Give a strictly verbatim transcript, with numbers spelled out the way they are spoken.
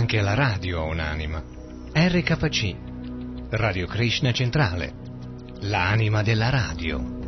Anche la radio ha un'anima. R K C, Radio Krishna Centrale, l'anima della radio.